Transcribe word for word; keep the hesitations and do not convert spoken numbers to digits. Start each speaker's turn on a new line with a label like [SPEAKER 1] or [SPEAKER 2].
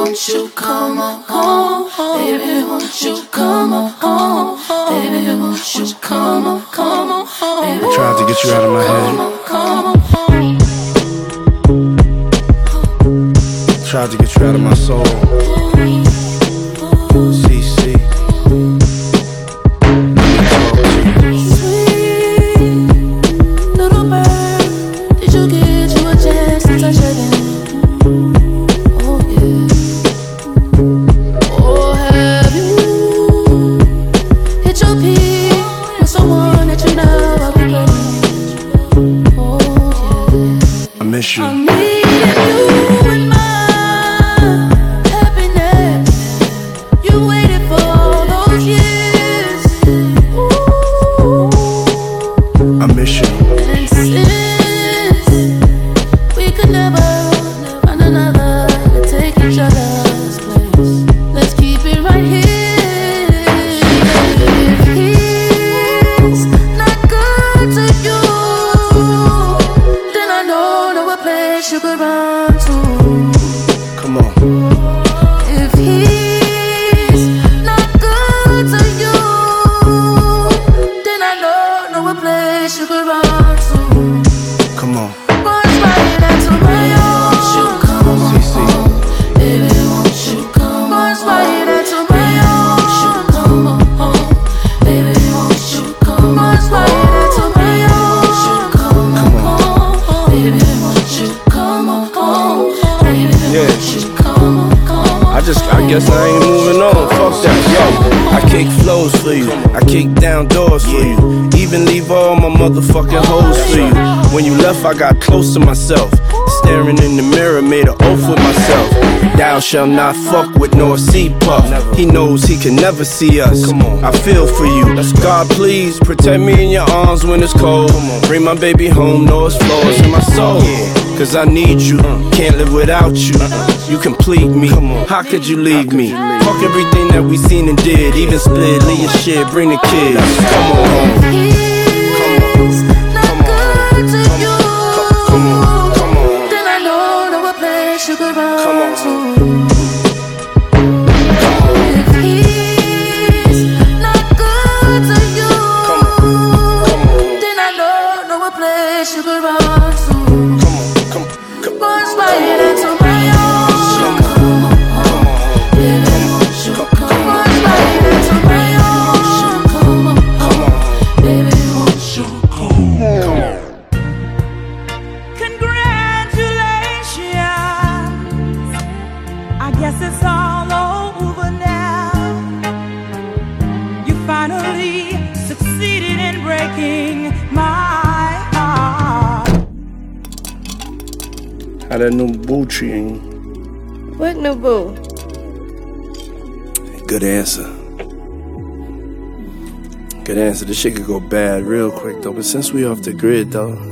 [SPEAKER 1] won't you come on home? Baby, won't you come on home? Baby, won't you come on, come on home? Baby,
[SPEAKER 2] I tried to get you out of my head.
[SPEAKER 1] come on home.
[SPEAKER 2] Tried to get you out of my soul. C C. I miss you.
[SPEAKER 1] I needed you in my happiness. You waited for all those years. Ooh.
[SPEAKER 2] I miss you.
[SPEAKER 1] And since we could never find another to take each other's place, let's keep it right here. If he's not good to you, then I know there were places you could run to.
[SPEAKER 2] Come on.
[SPEAKER 1] If he's not good to you, then I know there were places you could run to.
[SPEAKER 2] Come on.
[SPEAKER 1] Boys riding out to my own. Won't you come on
[SPEAKER 2] C C.
[SPEAKER 1] home? Baby, won't you come on? Boys riding out to my own. Won't you come on home? Baby, won't you come on? Boys riding out to my own. Won't you come on home? Baby, won't you come on home? Baby, won't you come on, come on?
[SPEAKER 2] I just, I guess I ain't moving on. Fuck that, yo. I kick flows for you. I kick down doors for you. Even leave all my motherfucking hoes for you. When you left, I got close to myself. Staring in the mirror, made an oath with myself. Thou shalt not fuck with North Sea Puff. He knows he can never see us. I feel for you. God, please protect me in your arms when it's cold. Bring my baby home, know it's floors in my soul. Cause I need you, can't live without you. You complete me, how could you leave me? Fuck everything that we seen and did. Even split, leave your shit, bring the kids. Come on home.
[SPEAKER 1] He's not good to you.
[SPEAKER 2] Come on, come on.
[SPEAKER 1] Then I know there were places you could run
[SPEAKER 2] Come on.
[SPEAKER 1] to. If he's not good to you, then I know there were places you could run to.
[SPEAKER 2] Come on, come on.
[SPEAKER 1] Boys riding out to my own. Come on home, baby, won't you come on? Boys riding out to my own. Come on home, baby, won't you come on?
[SPEAKER 3] Congratulations, I guess it's all over now. You finally succeeded in breaking my heart.
[SPEAKER 2] How that new boo treating you?
[SPEAKER 4] What new boo?
[SPEAKER 2] Good answer. Good answer. This shit could go bad real quick though. But since we off the grid though,